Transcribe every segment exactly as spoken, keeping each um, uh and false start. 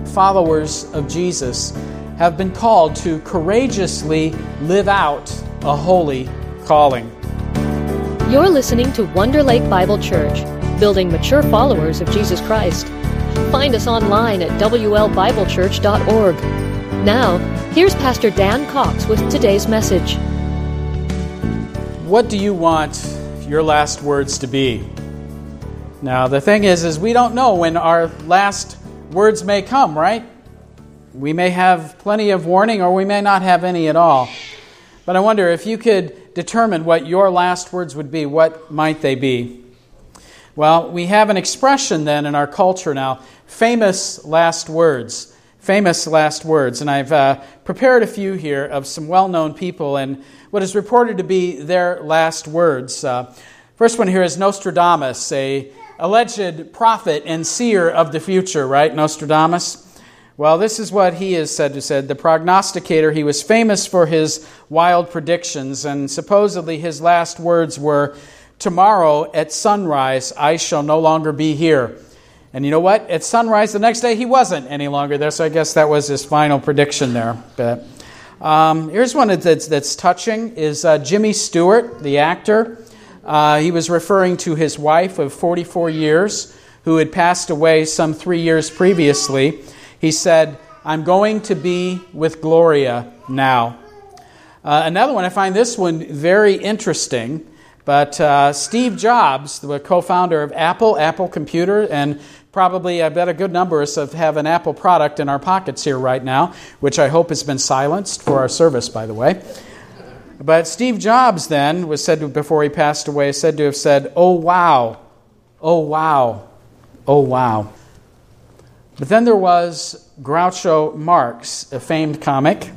followers of Jesus have been called to courageously live out a holy calling. You're listening to Wonder Lake Bible Church, building mature followers of Jesus Christ. Find us online at w l bible church dot org. Now, here's Pastor Dan Cox with today's message. What do you want your last words to be? Now, the thing is, is we don't know when our last words may come, right? We may have plenty of warning or we may not have any at all. But I wonder if you could determine what your last words would be, what might they be? Well, we have an expression then in our culture now, famous last words. Famous last words. And I've uh, prepared a few here of some well-known people and what is reported to be their last words. Uh, first one here is Nostradamus, a alleged prophet and seer of the future, right? Nostradamus. Well, this is what he is said to said. The prognosticator, he was famous for his wild predictions, and supposedly his last words were, "Tomorrow at sunrise, I shall no longer be here." And you know what? At sunrise the next day, he wasn't any longer there, so I guess that was his final prediction there. But um, here's one that's, that's touching, is uh, Jimmy Stewart, the actor. Uh, he was referring to his wife of forty-four years, who had passed away some three years previously. He said, "I'm going to be with Gloria now." Uh, another one, I find this one very interesting. But uh, Steve Jobs, the co-founder of Apple, Apple Computer, and probably I bet a good number of us have an Apple product in our pockets here right now, which I hope has been silenced for our service, by the way. But Steve Jobs then was said to, before he passed away, said to have said, "Oh wow, oh wow, oh wow." But then there was Groucho Marx, a famed comic,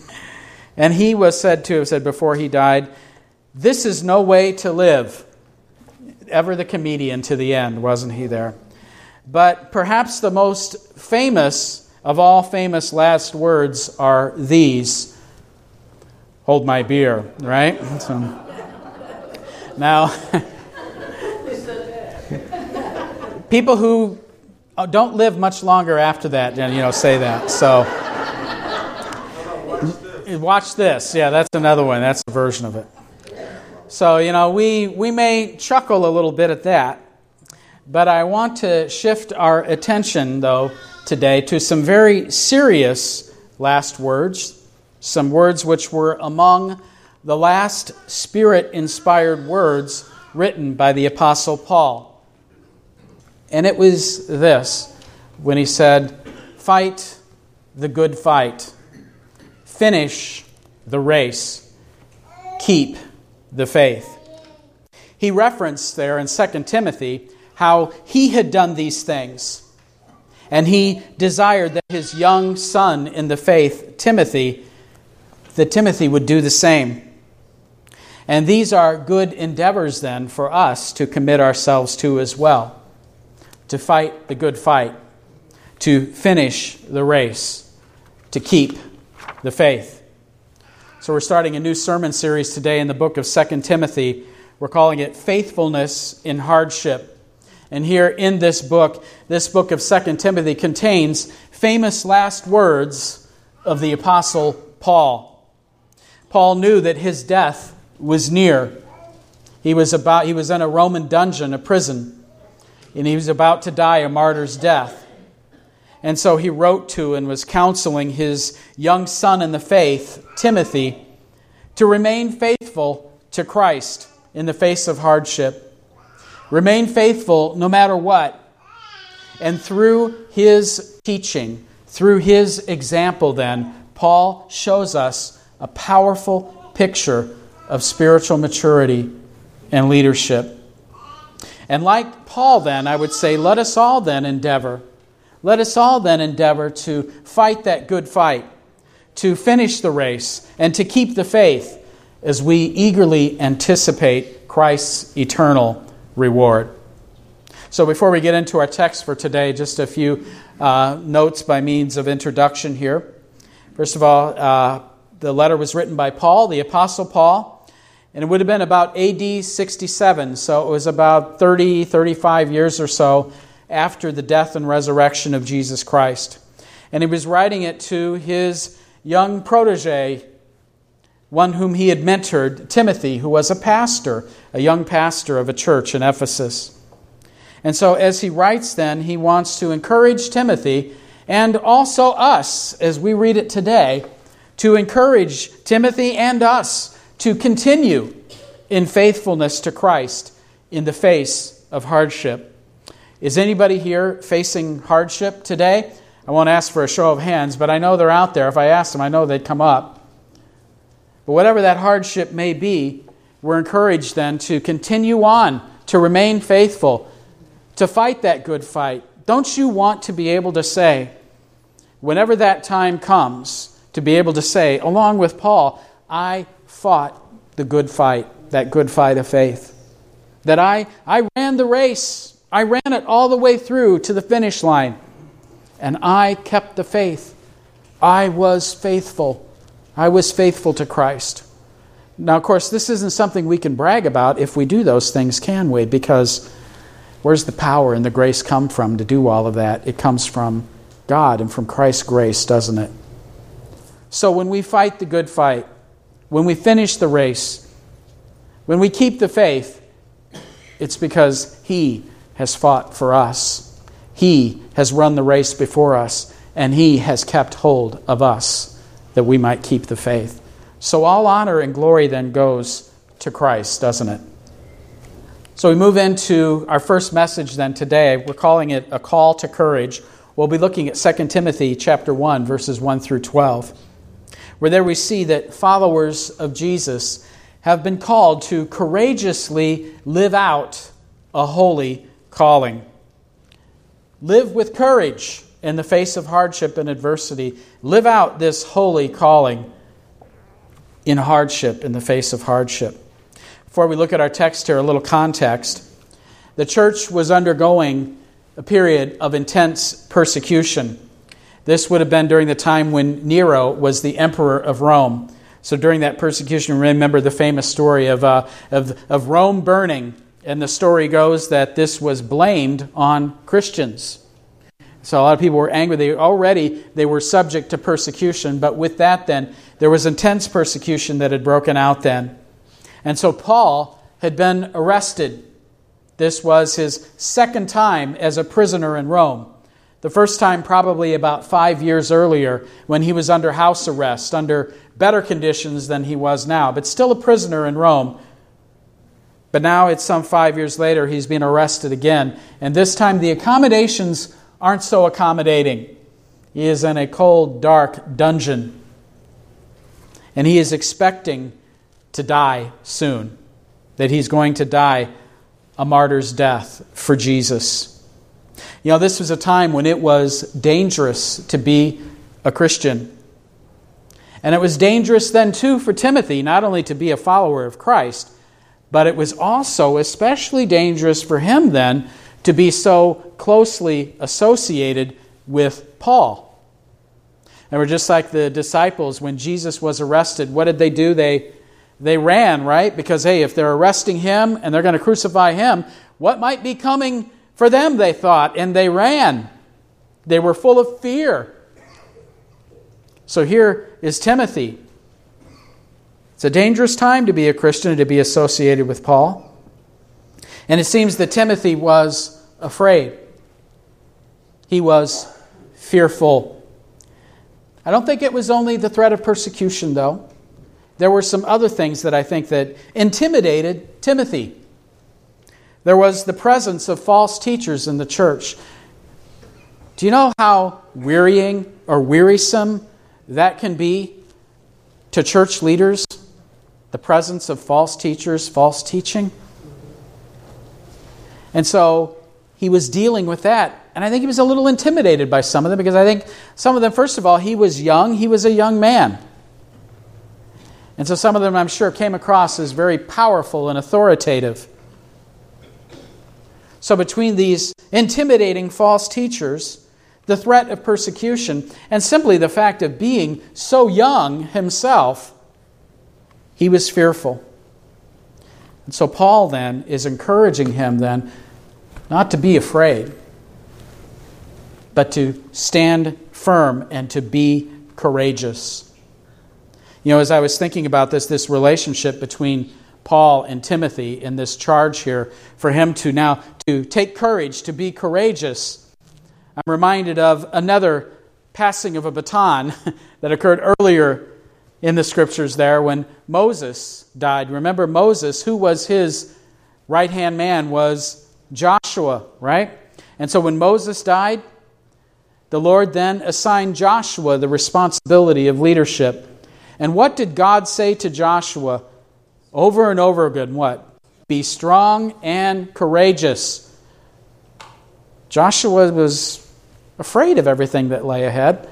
and he was said to have said before he died, "This is no way to live." Ever the comedian to the end, wasn't he there? But perhaps the most famous of all famous last words are these: "Hold my beer," right? So, now, people who don't live much longer after that, you know, say that. So, watch this. Yeah, that's another one. That's a version of it. So, you know, we, we may chuckle a little bit at that, but I want to shift our attention, though, today to some very serious last words, some words which were among the last Spirit-inspired words written by the Apostle Paul. And it was this, when he said, "Fight the good fight, finish the race, keep the faith." He referenced there in Second Timothy how he had done these things. And he desired that his young son in the faith, Timothy, that Timothy would do the same. And these are good endeavors then for us to commit ourselves to as well. To fight the good fight, to finish the race, to keep the faith. So we're starting a new sermon series today in the book of Second Timothy. We're calling it Faithfulness in Hardship. And here in this book, this book of Second Timothy contains famous last words of the Apostle Paul. Paul knew that his death was near. He was about he was in a Roman dungeon, a prison, and he was about to die a martyr's death. And so he wrote to and was counseling his young son in the faith, Timothy, to remain faithful to Christ in the face of hardship. Remain faithful no matter what. And through his teaching, through his example then, Paul shows us a powerful picture of spiritual maturity and leadership. And like Paul then, I would say, let us all then endeavor. Let us all then endeavor to fight that good fight, to finish the race, and to keep the faith as we eagerly anticipate Christ's eternal reward. So before we get into our text for today, just a few uh, notes by means of introduction here. First of all, uh, the letter was written by Paul, the Apostle Paul, and it would have been about A D sixty-seven, so it was about thirty, thirty-five years or so after the death and resurrection of Jesus Christ. And he was writing it to his young protege, one whom he had mentored, Timothy, who was a pastor, a young pastor of a church in Ephesus. And so as he writes then, he wants to encourage Timothy and also us, as we read it today, to encourage Timothy and us to continue in faithfulness to Christ in the face of hardship. Is anybody here facing hardship today? I won't ask for a show of hands, but I know they're out there. If I asked them, I know they'd come up. But whatever that hardship may be, we're encouraged then to continue on, to remain faithful, to fight that good fight. Don't you want to be able to say, whenever that time comes, to be able to say, along with Paul, I fought the good fight, that good fight of faith. That I, I ran the race. I ran it all the way through to the finish line. And I kept the faith. I was faithful. I was faithful to Christ. Now, of course, this isn't something we can brag about if we do those things, can we? Because where's the power and the grace come from to do all of that? It comes from God and from Christ's grace, doesn't it? So when we fight the good fight, when we finish the race, when we keep the faith, it's because He has fought for us. He has run the race before us, and He has kept hold of us that we might keep the faith. So all honor and glory then goes to Christ, doesn't it? So we move into our first message then today. We're calling it a call to courage. We'll be looking at Second Timothy chapter one, verses one through twelve, where there we see that followers of Jesus have been called to courageously live out a holy calling. Live with courage in the face of hardship and adversity. Live out this holy calling in hardship, in the face of hardship. Before we look at our text here, a little context. The church was undergoing a period of intense persecution. This would have been during the time when Nero was the emperor of Rome. So during that persecution, remember the famous story of, uh, of, of Rome burning. And the story goes that this was blamed on Christians. So a lot of people were angry. They already they were subject to persecution. But with that then, there was intense persecution that had broken out then. And so Paul had been arrested. This was his second time as a prisoner in Rome. The first time probably about five years earlier when he was under house arrest, under better conditions than he was now, but still a prisoner in Rome. But now it's some five years later, he's been arrested again. And this time the accommodations aren't so accommodating. He is in a cold, dark dungeon. And he is expecting to die soon. That he's going to die a martyr's death for Jesus. You know, this was a time when it was dangerous to be a Christian. And it was dangerous then too for Timothy, not only to be a follower of Christ, but it was also especially dangerous for him then to be so closely associated with Paul. And we're just like the disciples when Jesus was arrested. What did they do? They they ran, right? Because, hey, if they're arresting him and they're going to crucify him, what might be coming for them, they thought, and they ran. They were full of fear. So here is Timothy. It's a dangerous time to be a Christian and to be associated with Paul. And it seems that Timothy was afraid. He was fearful. I don't think it was only the threat of persecution, though. There were some other things that I think that intimidated Timothy. There was the presence of false teachers in the church. Do you know how wearying or wearisome that can be to church leaders? The presence of false teachers, false teaching. And so he was dealing with that. And I think he was a little intimidated by some of them because I think some of them, first of all, he was young. He was a young man. And so some of them, I'm sure, came across as very powerful and authoritative. So between these intimidating false teachers, the threat of persecution, and simply the fact of being so young himself, he was fearful. And so Paul then is encouraging him then not to be afraid, but to stand firm and to be courageous. You know, as I was thinking about this, this relationship between Paul and Timothy in this charge here, for him to now to take courage, to be courageous, I'm reminded of another passing of a baton that occurred earlier in the scriptures there when Moses died. Remember Moses, who was his right-hand man, was Joshua, right? And so when Moses died, the Lord then assigned Joshua the responsibility of leadership. And what did God say to Joshua over and over again? What? Be strong and courageous. Joshua was afraid of everything that lay ahead.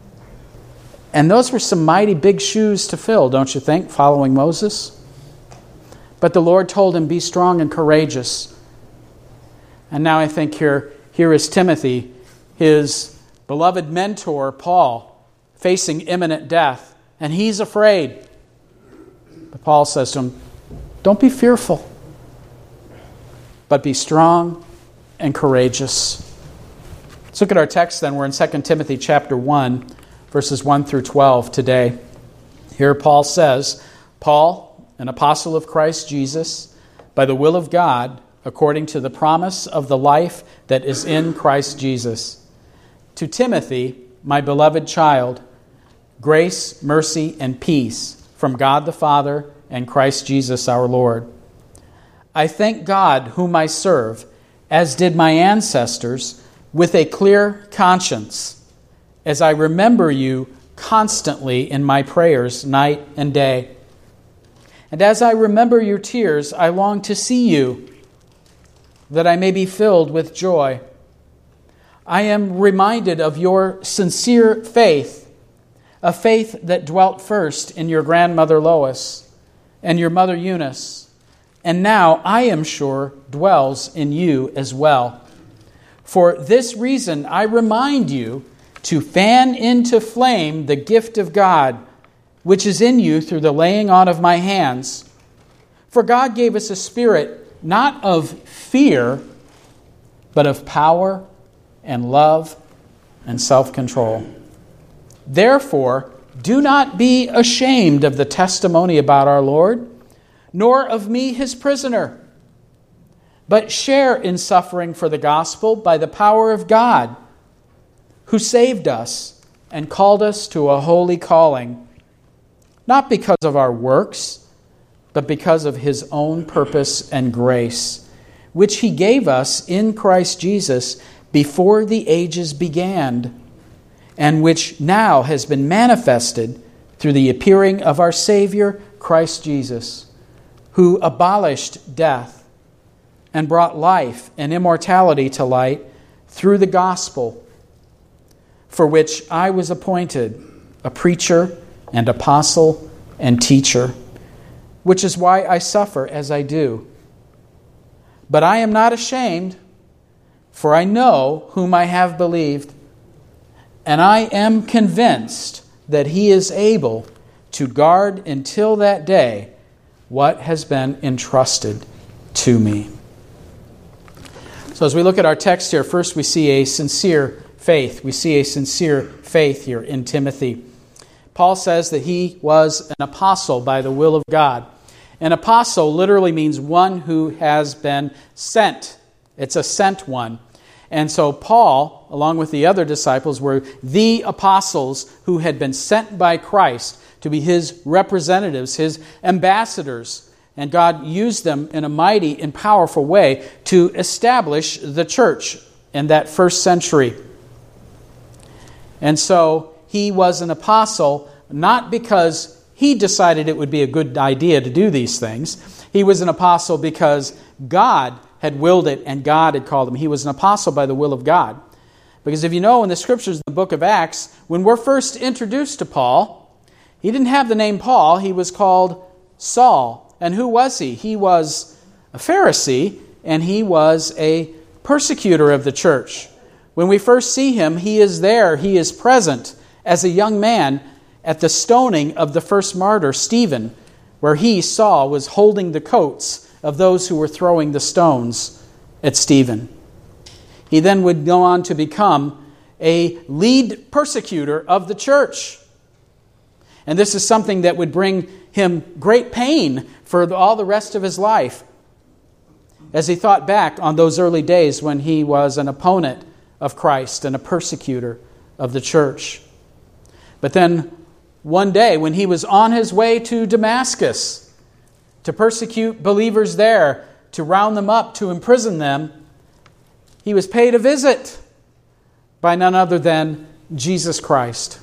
And those were some mighty big shoes to fill, don't you think, following Moses? But the Lord told him, be strong and courageous. And now I think here, here is Timothy, his beloved mentor, Paul, facing imminent death. And he's afraid. But Paul says to him, don't be fearful, but be strong and courageous. Let's look at our text then. We're in Second Timothy chapter one, verses one through twelve today. Here Paul says, Paul, an apostle of Christ Jesus, by the will of God, according to the promise of the life that is in Christ Jesus. To Timothy, my beloved child, grace, mercy, and peace from God the Father and Christ Jesus our Lord. I thank God whom I serve, as did my ancestors, with a clear conscience, as I remember you constantly in my prayers night and day. And as I remember your tears, I long to see you, that I may be filled with joy. I am reminded of your sincere faith, a faith that dwelt first in your grandmother Lois and your mother Eunice, and now I am sure dwells in you as well. For this reason I remind you to fan into flame the gift of God, which is in you through the laying on of my hands. For God gave us a spirit not of fear, but of power and love and self-control. Therefore, do not be ashamed of the testimony about our Lord, nor of me, his prisoner, but share in suffering for the gospel by the power of God, who saved us and called us to a holy calling, not because of our works, but because of his own purpose and grace, which he gave us in Christ Jesus before the ages began, and which now has been manifested through the appearing of our Savior, Christ Jesus, who abolished death and brought life and immortality to light through the gospel, for which I was appointed a preacher and apostle and teacher, which is why I suffer as I do. But I am not ashamed, for I know whom I have believed, and I am convinced that he is able to guard until that day what has been entrusted to me. So as we look at our text here, first we see a sincere faith. We see a sincere faith here in Timothy. Paul says that he was an apostle by the will of God. An apostle literally means one who has been sent. It's a sent one. And so Paul, along with the other disciples, were the apostles who had been sent by Christ to be his representatives, his ambassadors. And God used them in a mighty and powerful way to establish the church in that first century. And so he was an apostle not because he decided it would be a good idea to do these things. He was an apostle because God had willed it and God had called him. He was an apostle by the will of God. Because if you know in the scriptures, in the book of Acts, when we're first introduced to Paul, he didn't have the name Paul. He was called Saul. And who was he? He was a Pharisee, and he was a persecutor of the church. When we first see him, he is there, he is present as a young man at the stoning of the first martyr, Stephen, where he, Saul, was holding the coats of those who were throwing the stones at Stephen. He then would go on to become a lead persecutor of the church. And this is something that would bring him great pain for all the rest of his life, as he thought back on those early days when he was an opponent of Christ and a persecutor of the church. But then one day, when he was on his way to Damascus to persecute believers there, to round them up, to imprison them, he was paid a visit by none other than Jesus Christ,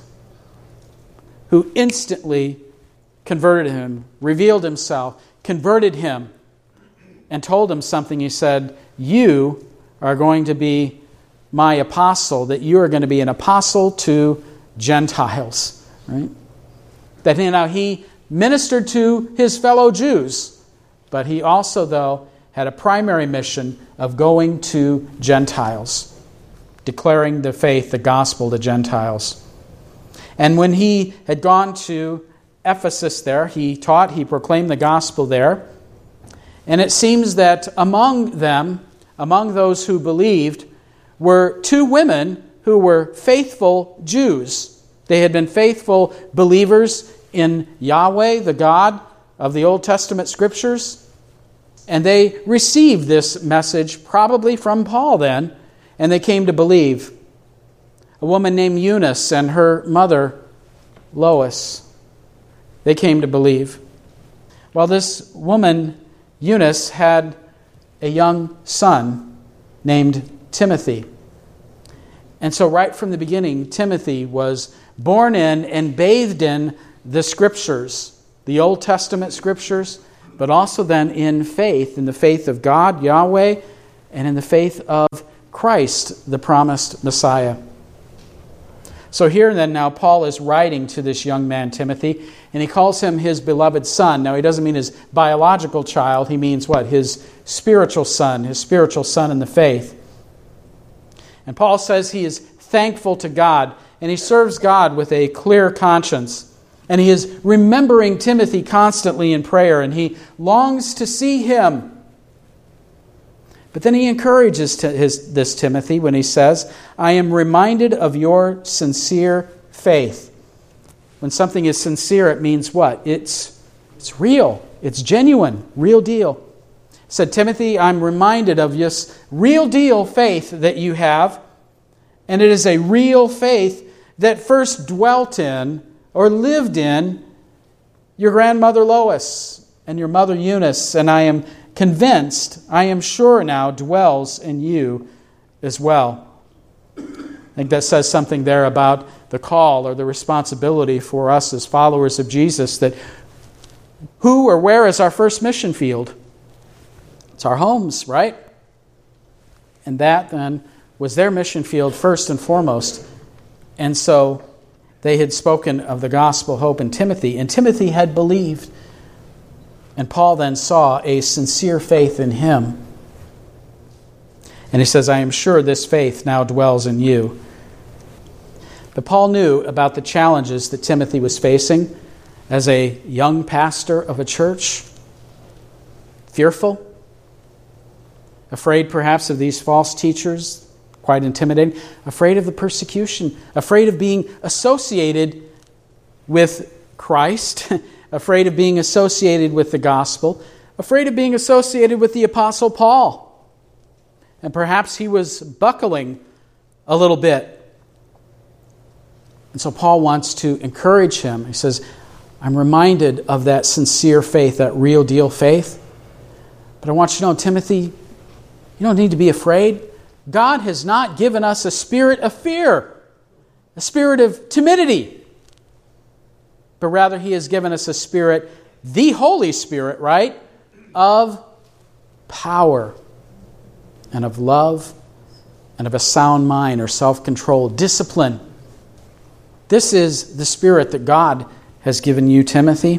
who instantly converted him, revealed himself, converted him, and told him something. He said, "You are going to be my apostle, that you are going to be an apostle to Gentiles." Right? That you know, he ministered to his fellow Jews, but he also, though, had a primary mission of going to Gentiles, declaring the faith, the gospel to Gentiles. And when he had gone to Ephesus there, he taught, he proclaimed the gospel there. And it seems that among them, among those who believed, were two women who were faithful Jews. They had been faithful believers in Yahweh, the God of the Old Testament Scriptures. And they received this message probably from Paul then, and they came to believe. A woman named Eunice and her mother, Lois, they came to believe. Well, this woman, Eunice, had a young son named Timothy. And so right from the beginning, Timothy was born in and bathed in the Scriptures, the Old Testament Scriptures, but also then in faith, in the faith of God, Yahweh, and in the faith of Christ, the promised Messiah. So here then now Paul is writing to this young man, Timothy, and he calls him his beloved son. Now he doesn't mean his biological child, he means what? His spiritual son, his spiritual son in the faith. And Paul says he is thankful to God, and he serves God with a clear conscience. And he is remembering Timothy constantly in prayer, and he longs to see him. But then he encourages his, this Timothy when he says, "I am reminded of your sincere faith." When something is sincere, it means what? It's, it's real. It's genuine. Real deal. He said, "Timothy, I'm reminded of this real deal faith that you have. And it is a real faith that first dwelt in or lived in your grandmother Lois and your mother Eunice, and I am convinced, I am sure now, dwells in you as well." I think that says something there about the call or the responsibility for us as followers of Jesus, that who or where is our first mission field? It's our homes, right? And that then was their mission field first and foremost. And so they had spoken of the gospel hope in Timothy, and Timothy had believed. And Paul then saw a sincere faith in him. And he says, "I am sure this faith now dwells in you." But Paul knew about the challenges that Timothy was facing as a young pastor of a church. Fearful, afraid perhaps of these false teachers, quite intimidating, afraid of the persecution, afraid of being associated with Christ, afraid of being associated with the gospel, afraid of being associated with the Apostle Paul. And perhaps he was buckling a little bit. And so Paul wants to encourage him. He says, "I'm reminded of that sincere faith, that real deal faith. But I want you to know, Timothy, you don't need to be afraid. God has not given us a spirit of fear, a spirit of timidity, but rather He has given us a spirit, the Holy Spirit, right, of power and of love and of a sound mind or self-control, discipline. This is the spirit that God has given you, Timothy.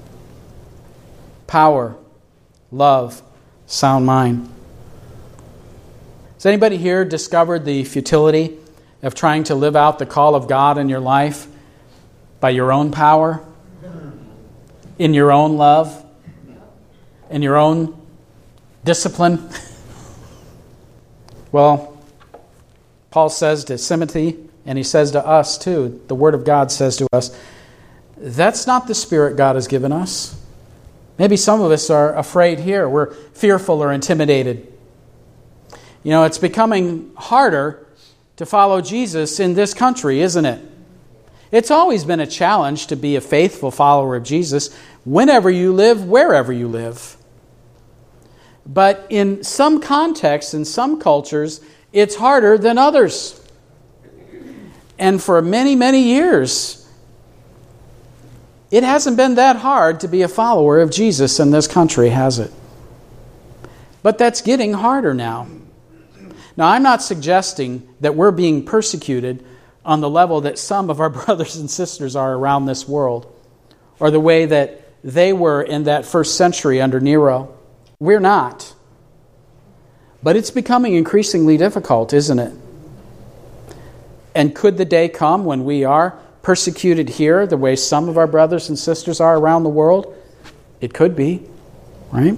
Power, love, sound mind. Has anybody here discovered the futility of trying to live out the call of God in your life by your own power, in your own love, in your own discipline? Well, Paul says to Timothy, and he says to us too, the Word of God says to us, that's not the spirit God has given us. Maybe some of us are afraid here. We're fearful or intimidated. You know, it's becoming harder to follow Jesus in this country, isn't it? It's always been a challenge to be a faithful follower of Jesus whenever you live, wherever you live. But in some contexts, in some cultures, it's harder than others. And for many, many years, it hasn't been that hard to be a follower of Jesus in this country, has it? But that's getting harder now. Now, I'm not suggesting that we're being persecuted on the level that some of our brothers and sisters are around this world, or the way that they were in that first century under Nero. We're not. But it's becoming increasingly difficult, isn't it? And could the day come when we are persecuted here the way some of our brothers and sisters are around the world? It could be, right?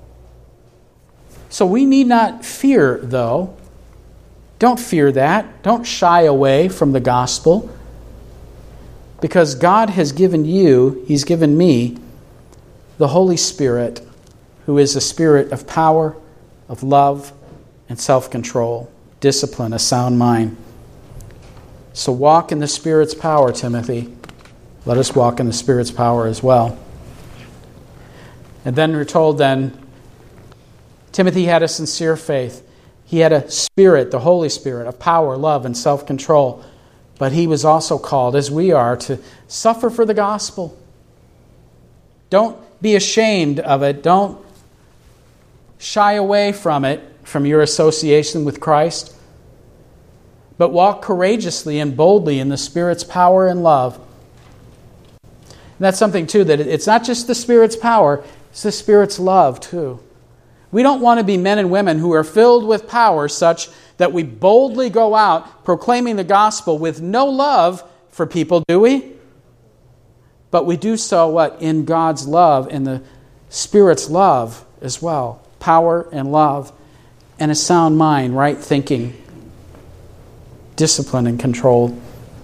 So we need not fear, though. Don't fear that. Don't shy away from the gospel. Because God has given you, He's given me, the Holy Spirit, who is a spirit of power, of love, and self-control, discipline, a sound mind. So walk in the Spirit's power, Timothy. Let us walk in the Spirit's power as well. And then we're told then, Timothy had a sincere faith. He had a spirit, the Holy Spirit, of power, love, and self-control. But he was also called, as we are, to suffer for the gospel. Don't be ashamed of it. Don't shy away from it, from your association with Christ. But walk courageously and boldly in the Spirit's power and love. And that's something, too, that it's not just the Spirit's power, it's the Spirit's love, too. We don't want to be men and women who are filled with power such that we boldly go out proclaiming the gospel with no love for people, do we? But we do so, what? In God's love, in the Spirit's love as well. Power and love and a sound mind, right thinking, discipline and control.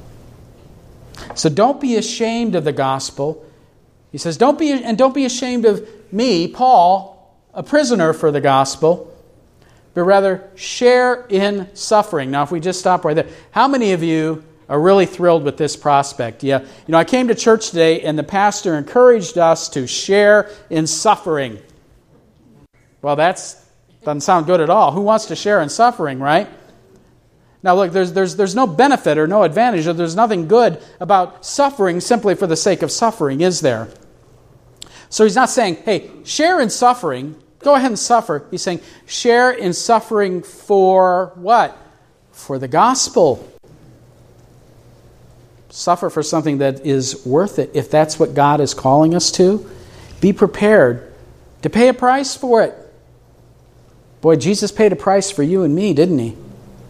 So don't be ashamed of the gospel. He says, don't be, and don't be ashamed of me, Paul, a prisoner for the gospel, but rather share in suffering. Now, if we just stop right there, how many of you are really thrilled with this prospect? Yeah, you know, I came to church today and the pastor encouraged us to share in suffering. Well, that doesn't sound good at all. Who wants to share in suffering, right? Now, look, there's there's there's no benefit or no advantage, or there's nothing good about suffering simply for the sake of suffering, is there? So he's not saying, hey, share in suffering. Go ahead and suffer. He's saying, share in suffering for what? For the gospel. Suffer for something that is worth it. If that's what God is calling us to, be prepared to pay a price for it. Boy, Jesus paid a price for you and me, didn't He?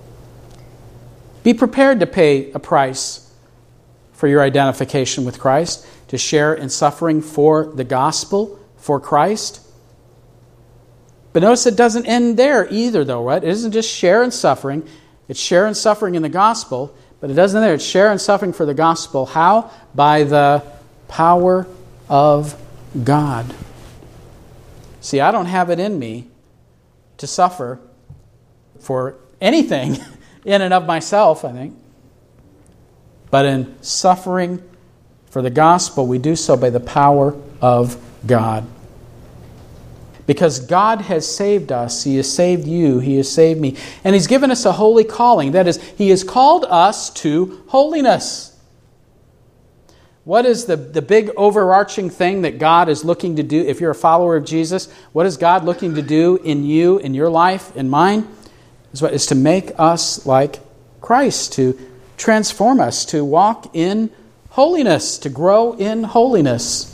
Be prepared to pay a price for your identification with Christ, to share in suffering for the gospel, for Christ. But notice it doesn't end there either, though, right? It isn't just share in suffering. It's share in suffering in the gospel, but it doesn't end there. It's share in suffering for the gospel. How? By the power of God. See, I don't have it in me to suffer for anything in and of myself, I think. But in suffering for the gospel, we do so by the power of God. Because God has saved us. He has saved you. He has saved me. And He's given us a holy calling. That is, He has called us to holiness. What is the, the big overarching thing that God is looking to do? If you're a follower of Jesus, what is God looking to do in you, in your life, in mine? Is to make us like Christ, to transform us, to walk in holiness, to grow in holiness.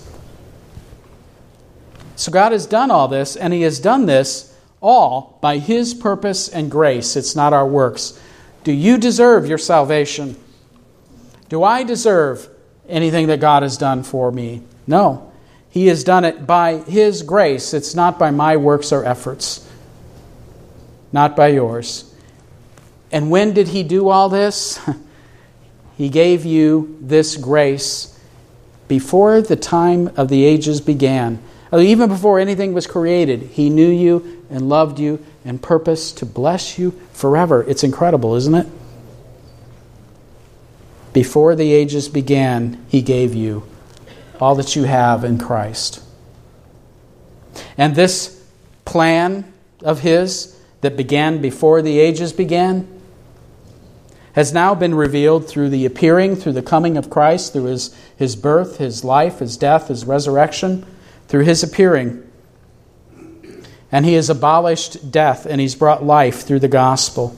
So God has done all this, and He has done this all by His purpose and grace. It's not our works. Do you deserve your salvation? Do I deserve anything that God has done for me? No. He has done it by His grace. It's not by my works or efforts. Not by yours. And when did He do all this? He gave you this grace before the time of the ages began. Even before anything was created, He knew you and loved you and purposed to bless you forever. It's incredible, isn't it? Before the ages began, He gave you all that you have in Christ. And this plan of His that began before the ages began has now been revealed through the appearing, through the coming of Christ, through His, his birth, His life, His death, His resurrection, through His appearing. And He has abolished death and He's brought life through the gospel.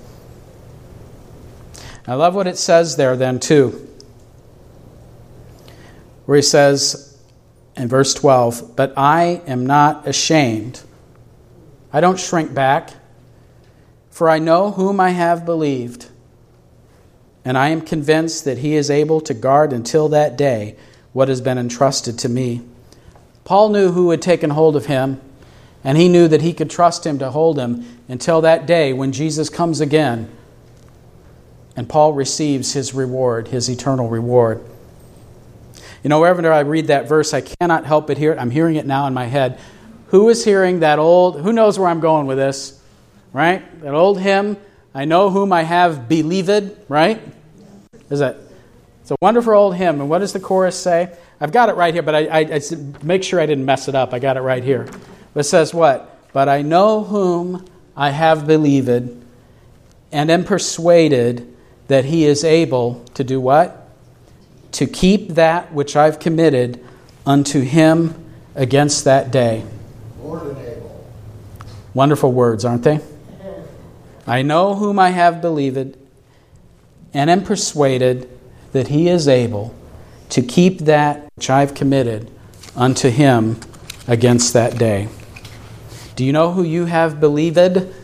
I love what it says there then too, where He says in verse twelve, "But I am not ashamed. I don't shrink back, for I know whom I have believed, and I am convinced that He is able to guard until that day what has been entrusted to me." Paul knew who had taken hold of him, and he knew that he could trust Him to hold him until that day when Jesus comes again, and Paul receives his reward, his eternal reward. You know, wherever I read that verse, I cannot help but hear it. I'm hearing it now in my head. Who is hearing that old, who knows where I'm going with this, right? That old hymn, "I know whom I have believed," right? Is that? It's a wonderful old hymn. And what does the chorus say? I've got it right here, but I, I, I make sure I didn't mess it up. I got it right here. It says what? "But I know whom I have believed, and am persuaded that He is able to do what? To keep that which I've committed unto Him against that day." More than able. Wonderful words, aren't they? "I know whom I have believed, and am persuaded that He is able to keep that which I've committed unto Him against that day." Do you know who you have believed?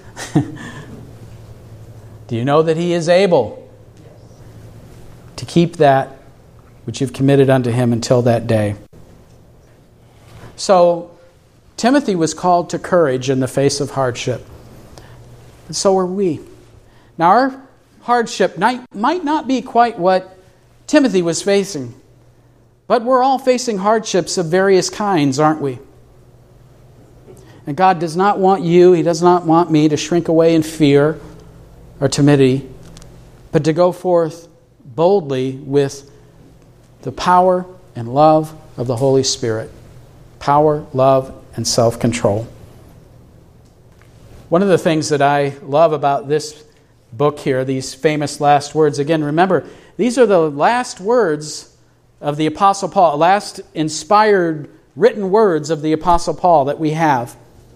Do you know that He is able to keep that which you've committed unto Him until that day? So, Timothy was called to courage in the face of hardship. And so are we. Now, our hardship might not be quite what Timothy was facing, but we're all facing hardships of various kinds, aren't we? And God does not want you, He does not want me to shrink away in fear or timidity, but to go forth boldly with the power and love of the Holy Spirit. Power, love, and self-control. One of the things that I love about this book here, these famous last words, again, remember, these are the last words of the Apostle Paul, last inspired written words of the Apostle Paul that we have.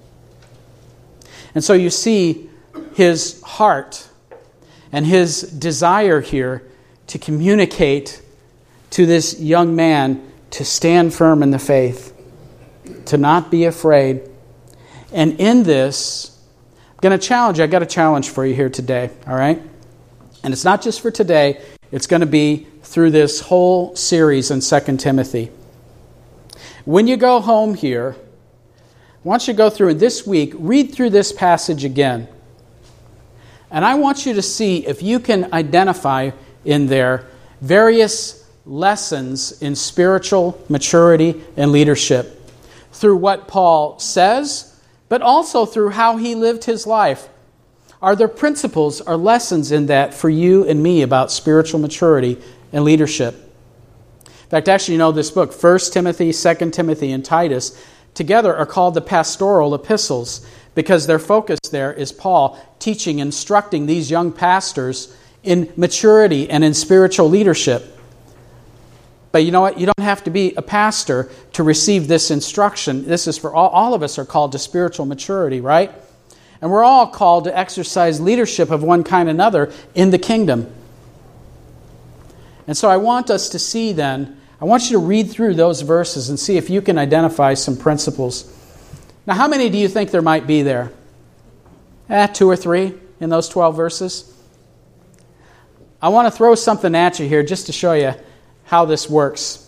And so you see his heart and his desire here to communicate to this young man to stand firm in the faith, to not be afraid. And in this, I'm going to challenge you. I've got a challenge for you here today, all right? And it's not just for today. It's going to be through this whole series in Second Timothy. When you go home here, I want you to go through it this week, read through this passage again. And I want you to see if you can identify in there various lessons in spiritual maturity and leadership through what Paul says, but also through how he lived his life. Are there principles or lessons in that for you and me about spiritual maturity and leadership? In fact, actually, you know, this book, First Timothy, Second Timothy, and Titus, together are called the pastoral epistles because their focus there is Paul teaching, instructing these young pastors in maturity and in spiritual leadership. But you know what? You don't have to be a pastor to receive this instruction. This is for all, all of us are called to spiritual maturity, right? And we're all called to exercise leadership of one kind or another in the kingdom. And so I want us to see then, I want you to read through those verses and see if you can identify some principles. Now, how many do you think there might be there? Eh, two or three in those twelve verses. I want to throw something at you here just to show you how this works.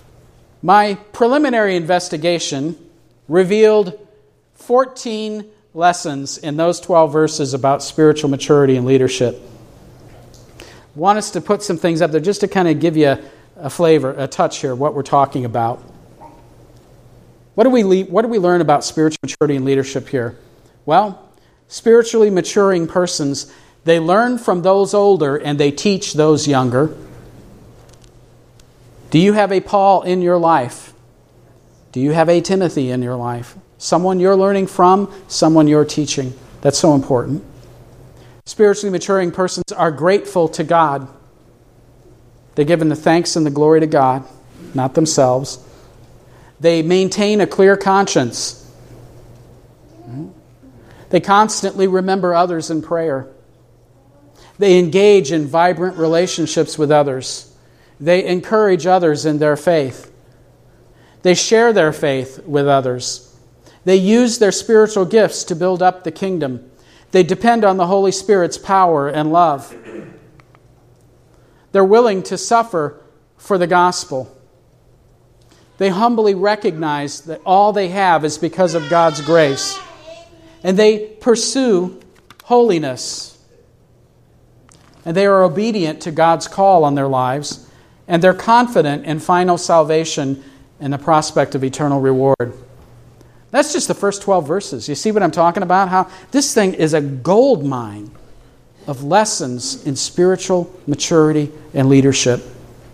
My preliminary investigation revealed fourteen lessons in those twelve verses about spiritual maturity and leadership. I want us to put some things up there just to kind of give you a, a flavor, a touch here of what we're talking about. What do we le- what do we learn about spiritual maturity and leadership here? Well, spiritually maturing persons, they learn from those older and they teach those younger. Do you have a Paul in your life? Do you have a Timothy in your life? Someone you're learning from, someone you're teaching. That's so important. Spiritually maturing persons are grateful to God. They give the thanks and the glory to God, not themselves. They maintain a clear conscience. They constantly remember others in prayer. They engage in vibrant relationships with others. They encourage others in their faith. They share their faith with others. They use their spiritual gifts to build up the kingdom. They depend on the Holy Spirit's power and love. They're willing to suffer for the gospel. They humbly recognize that all they have is because of God's grace. And they pursue holiness. And they are obedient to God's call on their lives. And they're confident in final salvation and the prospect of eternal reward. That's just the first twelve verses. You see what I'm talking about? How this thing is a gold mine of lessons in spiritual maturity and leadership.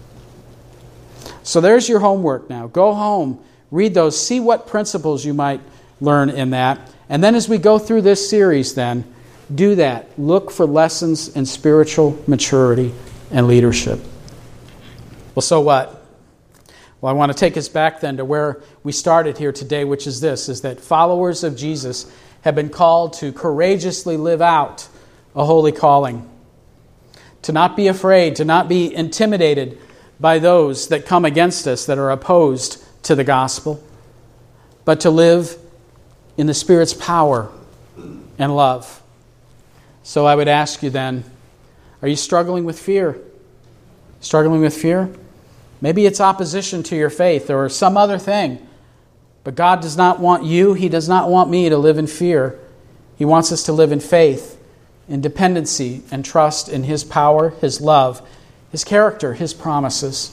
So there's your homework now. Go home, read those, see what principles you might learn in that. And then as we go through this series then, do that. Look for lessons in spiritual maturity and leadership. Well, so what? Well, I want to take us back then to where we started here today, which is this, is that followers of Jesus have been called to courageously live out a holy calling. To not be afraid, to not be intimidated by those that come against us, that are opposed to the gospel, but to live in the Spirit's power and love. So I would ask you then, are you struggling with fear? Struggling with fear? Maybe it's opposition to your faith or some other thing. But God does not want you, He does not want me to live in fear. He wants us to live in faith, in dependency, and trust in His power, His love, His character, His promises.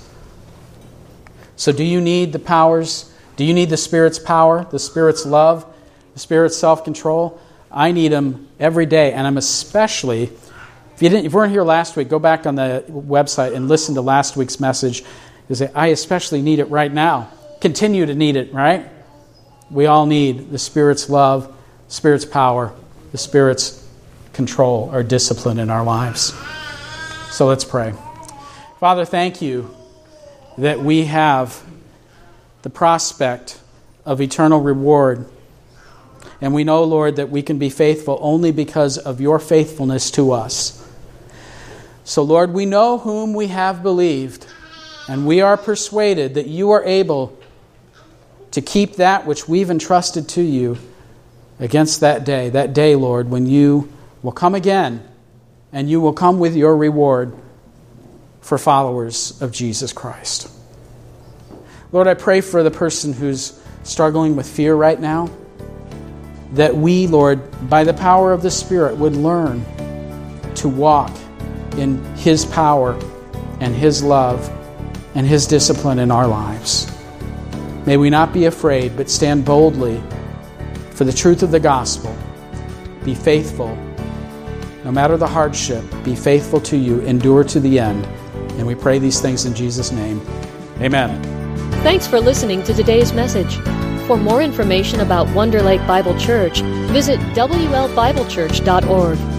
So do you need the powers? Do you need the Spirit's power, the Spirit's love, the Spirit's self-control? I need them every day, and I'm especially, if you didn't, if you weren't here last week, go back on the website and listen to last week's message. Is that I especially need it right now. Continue to need it, right? We all need the Spirit's love, Spirit's power, the Spirit's control or discipline in our lives. So let's pray. Father, thank you that we have the prospect of eternal reward. And we know, Lord, that we can be faithful only because of your faithfulness to us. So, Lord, we know whom we have believed. And we are persuaded that you are able to keep that which we've entrusted to you against that day. That day, Lord, when you will come again and you will come with your reward for followers of Jesus Christ. Lord, I pray for the person who's struggling with fear right now, that we, Lord, by the power of the Spirit, would learn to walk in His power and His love and His discipline in our lives. May we not be afraid, but stand boldly for the truth of the gospel. Be faithful. No matter the hardship, be faithful to you. Endure to the end. And we pray these things in Jesus' name. Amen. Thanks for listening to today's message. For more information about Wonder Lake Bible Church, visit W L Bible Church dot org.